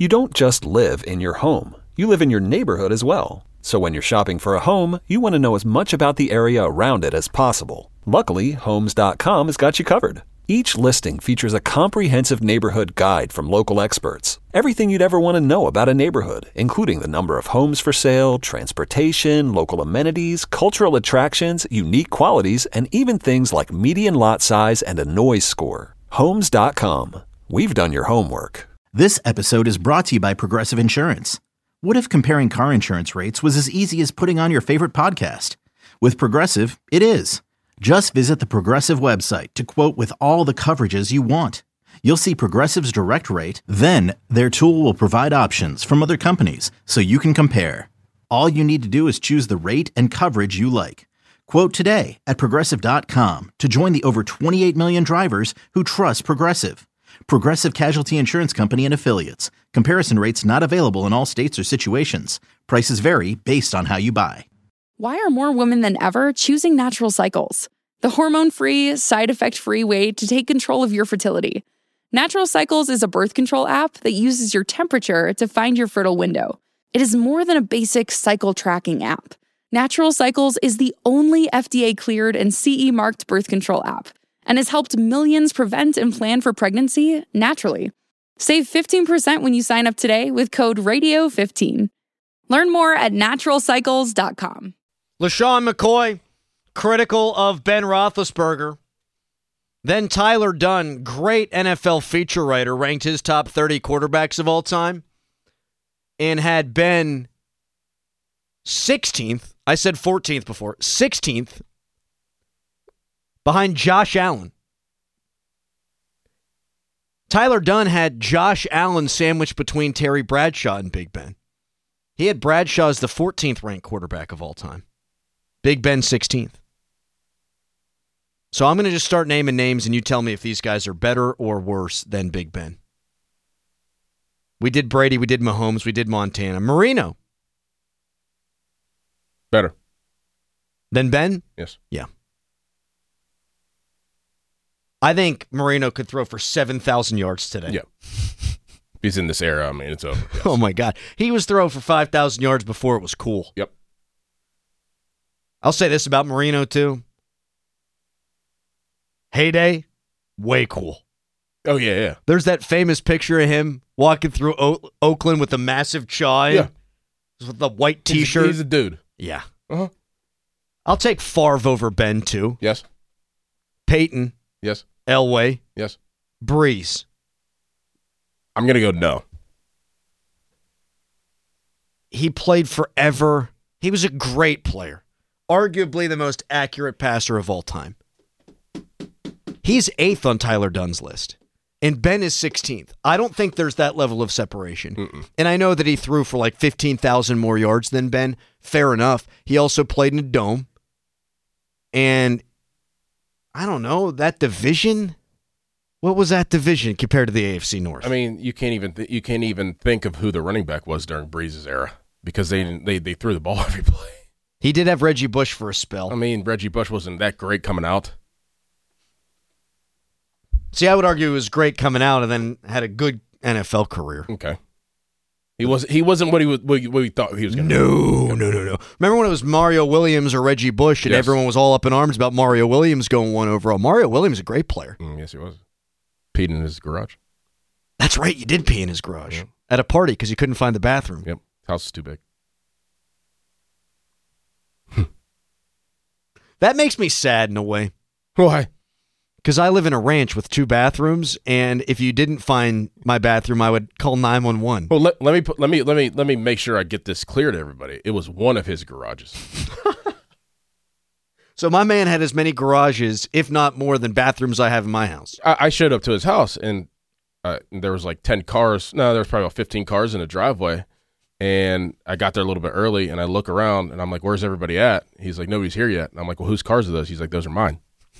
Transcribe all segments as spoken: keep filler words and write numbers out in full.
You don't just live in your home. You live in your neighborhood as well. So when you're shopping for a home, you want to know as much about the area around it as possible. Luckily, Homes dot com has got you covered. Each listing features a comprehensive neighborhood guide from local experts. Everything you'd ever want to know about a neighborhood, including the number of homes for sale, transportation, local amenities, cultural attractions, unique qualities, and even things like median lot size and a noise score. Homes dot com. We've done your homework. This episode is brought to you by Progressive Insurance. What if comparing car insurance rates was as easy as putting on your favorite podcast? With Progressive, it is. Just visit the Progressive website to quote with all the coverages you want. You'll see Progressive's direct rate, then their tool will provide options from other companies so you can compare. All you need to do is choose the rate and coverage you like. Quote today at Progressive dot com to join the over twenty-eight million drivers who trust Progressive. Progressive Casualty Insurance Company and Affiliates. Comparison rates not available in all states or situations. Prices vary based on how you buy. Why are more women than ever choosing Natural Cycles? The hormone-free, side-effect-free way to take control of your fertility. Natural Cycles is a birth control app that uses your temperature to find your fertile window. It is more than a basic cycle tracking app. Natural Cycles is the only F D A-cleared and C E-marked birth control app and has helped millions prevent and plan for pregnancy naturally. Save fifteen percent when you sign up today with code radio fifteen. Learn more at natural cycles dot com. LaShawn McCoy, critical of Ben Roethlisberger. Then Tyler Dunne, great N F L feature writer, ranked his top thirty quarterbacks of all time and had Ben sixteenth. I said fourteenth before. sixteenth behind Josh Allen. Tyler Dunne had Josh Allen sandwiched between Terry Bradshaw and Big Ben. He had Bradshaw as the fourteenth ranked quarterback of all time. Big Ben sixteenth. So I'm going to just start naming names and you tell me if these guys are better or worse than Big Ben. We did Brady, we did Mahomes, we did Montana. Marino. Better. Than Ben? Yes. Yeah. I think Marino could throw for seven thousand yards today. Yeah. He's in this era. I mean, it's over. Yes. Oh, my God. He was throwing for five thousand yards before it was cool. Yep. I'll say this about Marino, too. Heyday, way cool. Oh, yeah, yeah. There's that famous picture of him walking through o- Oakland with a massive chaw. Yeah. With the white T-shirt. He's, he's a dude. Yeah. Uh-huh. I'll take Favre over Ben, too. Yes. Peyton. Yes. Elway. Yes. Breeze. I'm going to go no. He played forever. He was a great player. Arguably the most accurate passer of all time. He's eighth on Tyler Dunne's list. And Ben is sixteenth. I don't think there's that level of separation. Mm-mm. And I know that he threw for like fifteen thousand more yards than Ben. Fair enough. He also played in a dome. And I don't know, that division? What was that division compared to the A F C North? I mean, you can't even th- you can't even think of who the running back was during Breeze's era because they didn't, they they threw the ball every play. He did have Reggie Bush for a spell. I mean, Reggie Bush wasn't that great coming out. See, I would argue he was great coming out and then had a good N F L career. Okay. He was he wasn't what he was what we thought he was going to no, be. No, no, no, no. Remember when it was Mario Williams or Reggie Bush and yes. everyone was all up in arms about Mario Williams going one overall? Mario Williams is a great player. Mm, yes, he was. Peed in his garage. That's right. You did pee in his garage yep. at a party because you couldn't find the bathroom. Yep. House is too big. That makes me sad in a way. Why? Because I live in a ranch with two bathrooms, and if you didn't find my bathroom, I would call nine one one. Well, let, let me put, let me let me let me make sure I get this clear to everybody. It was one of his garages. So my man had as many garages, if not more, than bathrooms I have in my house. I, I showed up to his house, and uh, there was like ten cars. No, there was probably about fifteen cars in the driveway. And I got there a little bit early, and I look around, and I'm like, where's everybody at? He's like, nobody's here yet. And I'm like, well, whose cars are those? He's like, those are mine.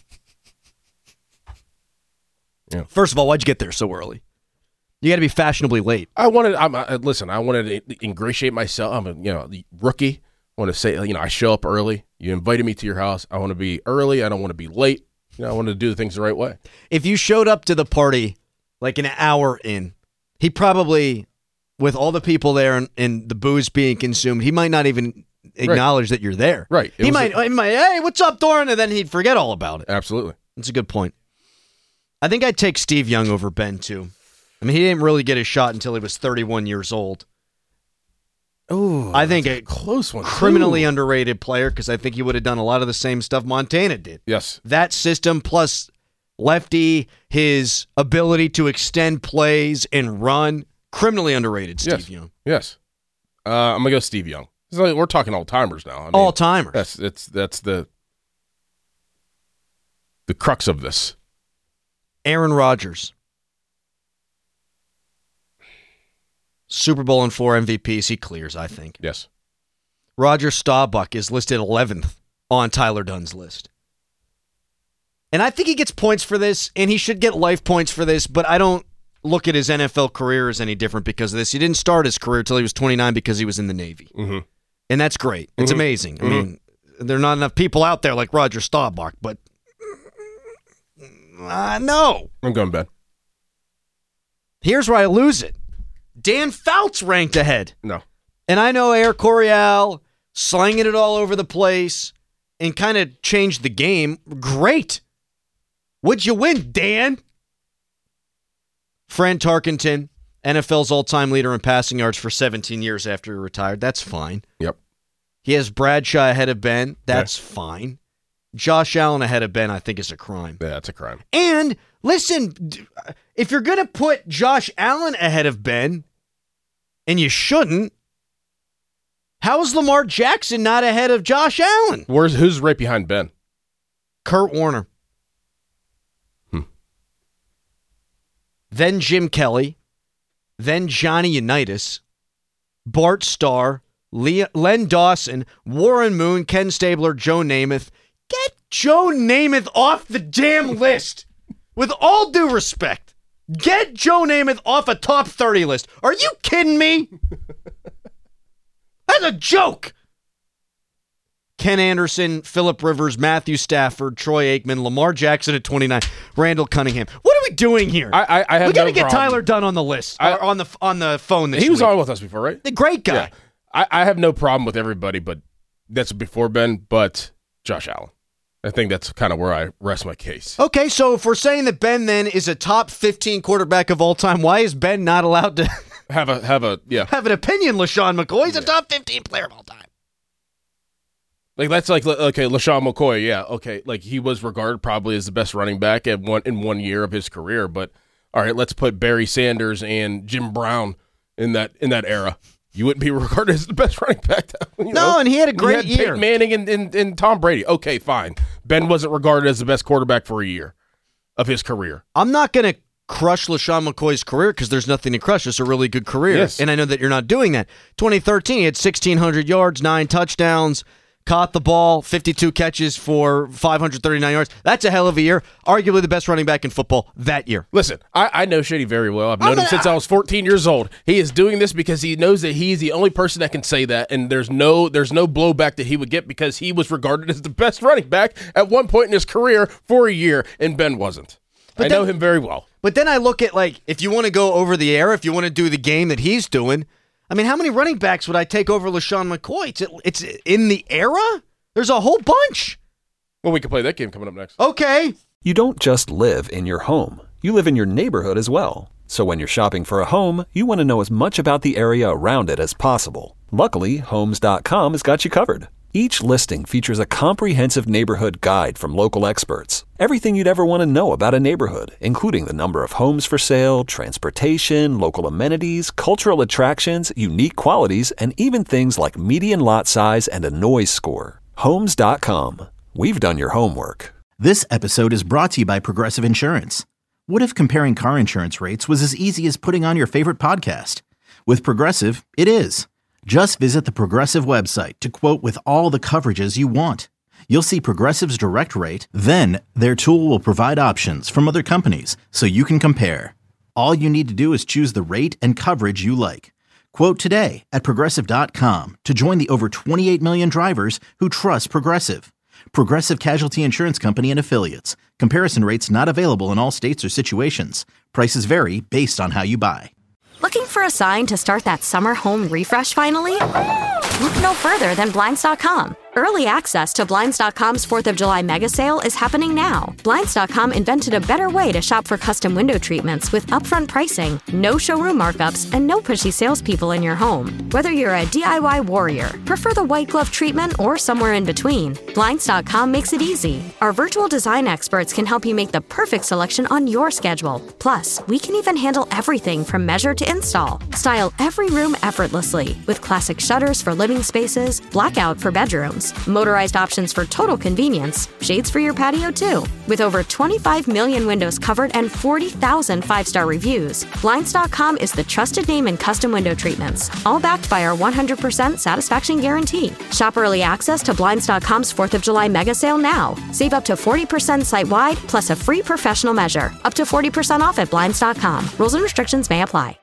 Yeah. First of all, why'd you get there so early? You got to be fashionably late. I wanted, I'm, I, listen, I wanted to ingratiate myself. I'm a you know the rookie. I want to say, you know, I show up early. You invited me to your house. I want to be early. I don't want to be late. You know, I want to do the things the right way. If you showed up to the party like an hour in, he probably with all the people there and, and the booze being consumed, he might not even acknowledge right. that you're there. Right. It he might, a- he might, hey, what's up, Doran? And then he'd forget all about it. Absolutely. That's a good point. I think I'd take Steve Young over Ben, too. I mean, he didn't really get his shot until he was thirty-one years old. Oh, I think a close one. Criminally too. underrated player because I think he would have done a lot of the same stuff Montana did. Yes. That system plus Lefty, his ability to extend plays and run, criminally underrated, Steve yes. Young. Yes. Uh, I'm going to go Steve Young. Like, we're talking all-timers now. I mean, all-timers. That's, that's, that's the, the crux of this. Aaron Rodgers. Super Bowl and four M V Ps, he clears, I think. Yes. Roger Staubach is listed eleventh on Tyler Dunn's list. And I think he gets points for this, and he should get life points for this, but I don't look at his N F L career as any different because of this. He didn't start his career until he was twenty-nine because he was in the Navy. Mm-hmm. And that's great. It's mm-hmm. amazing. I mm-hmm. mean, there are not enough people out there like Roger Staubach, but uh, no. I'm going Ben. Here's where I lose it. Dan Fouts ranked ahead. No. And I know Air Coryell slanging it all over the place and kind of changed the game. Great. Would you win, Dan? Fran Tarkenton, N F L's all-time leader in passing yards for seventeen years after he retired. That's fine. Yep. He has Bradshaw ahead of Ben. That's okay. fine. Josh Allen ahead of Ben, I think, is a crime. Yeah, that's a crime. And listen, if you're going to put Josh Allen ahead of Ben, and you shouldn't, how is Lamar Jackson not ahead of Josh Allen? Where's who's right behind Ben? Kurt Warner. Hmm. Then Jim Kelly. Then Johnny Unitas. Bart Starr. Le- Len Dawson. Warren Moon. Ken Stabler. Joe Namath. Get Joe Namath off the damn list. With all due respect. Get Joe Namath off a top thirty list. Are you kidding me? That's a joke. Ken Anderson, Phillip Rivers, Matthew Stafford, Troy Aikman, Lamar Jackson at twenty-nine, Randall Cunningham. What are we doing here? I, I, I have we got to no get problem. Tyler Dunn on the list, I, or on the on the phone this He was week. on with us before, right? The great guy. Yeah. I, I have no problem with everybody, but that's before Ben, but Josh Allen. I think that's kind of where I rest my case. Okay, so if we're saying that Ben then is a top fifteen quarterback of all time, why is Ben not allowed to have a have a yeah have an opinion? LaShawn McCoy, he's yeah. a top fifteen player of all time. Like that's like okay, LaShawn McCoy, yeah, okay, like he was regarded probably as the best running back at one in one year of his career, but all right, let's put Barry Sanders and Jim Brown in that in that era. You wouldn't be regarded as the best running back. You no, know? and he had a great you had year. Peyton Manning and, and, and Tom Brady. Okay, fine. Ben wasn't regarded as the best quarterback for a year of his career. I'm not going to crush LaShawn McCoy's career because there's nothing to crush. It's a really good career. Yes. And I know that you're not doing that. twenty thirteen, he had sixteen hundred yards, nine touchdowns, caught the ball, fifty-two catches for five hundred thirty-nine yards. That's a hell of a year. Arguably the best running back in football that year. Listen, I, I know Shady very well. I've known I'm him gonna, since I was fourteen years old. He is doing this because he knows that he's the only person that can say that, and there's no there's no blowback that he would get because he was regarded as the best running back at one point in his career for a year, and Ben wasn't. But I then, know him very well. But then I look at, like, if you want to go over the air, if you want to do the game that he's doing, I mean, how many running backs would I take over LaShawn McCoy? It's, it's in the era? There's a whole bunch. Well, we can play that game coming up next. Okay. You don't just live in your home. You live in your neighborhood as well. So when you're shopping for a home, you want to know as much about the area around it as possible. Luckily, Homes dot com has got you covered. Each listing features a comprehensive neighborhood guide from local experts. Everything you'd ever want to know about a neighborhood, including the number of homes for sale, transportation, local amenities, cultural attractions, unique qualities, and even things like median lot size and a noise score. Homes dot com. We've done your homework. This episode is brought to you by Progressive Insurance. What if comparing car insurance rates was as easy as putting on your favorite podcast? With Progressive, it is. Just visit the Progressive website to quote with all the coverages you want. You'll see Progressive's direct rate, then their tool will provide options from other companies so you can compare. All you need to do is choose the rate and coverage you like. Quote today at Progressive dot com to join the over twenty-eight million drivers who trust Progressive. Progressive Casualty Insurance Company and Affiliates. Comparison rates not available in all states or situations. Prices vary based on how you buy. Looking for a sign to start that summer home refresh finally? Look no further than Blinds dot com. Early access to Blinds dot com's fourth of July mega sale is happening now. Blinds dot com invented a better way to shop for custom window treatments with upfront pricing, no showroom markups, and no pushy salespeople in your home. Whether you're a D I Y warrior, prefer the white glove treatment, or somewhere in between, Blinds dot com makes it easy. Our virtual design experts can help you make the perfect selection on your schedule. Plus, we can even handle everything from measure to install. Style every room effortlessly with classic shutters for living spaces, blackout for bedrooms, motorized options for total convenience, shades for your patio too. With over twenty-five million windows covered and forty thousand five-star reviews, Blinds dot com is the trusted name in custom window treatments, all backed by our one hundred percent satisfaction guarantee. Shop early access to Blinds dot com's fourth of July mega sale now. Save up to forty percent site-wide plus a free professional measure. Up to forty percent off at Blinds dot com. Rules and restrictions may apply.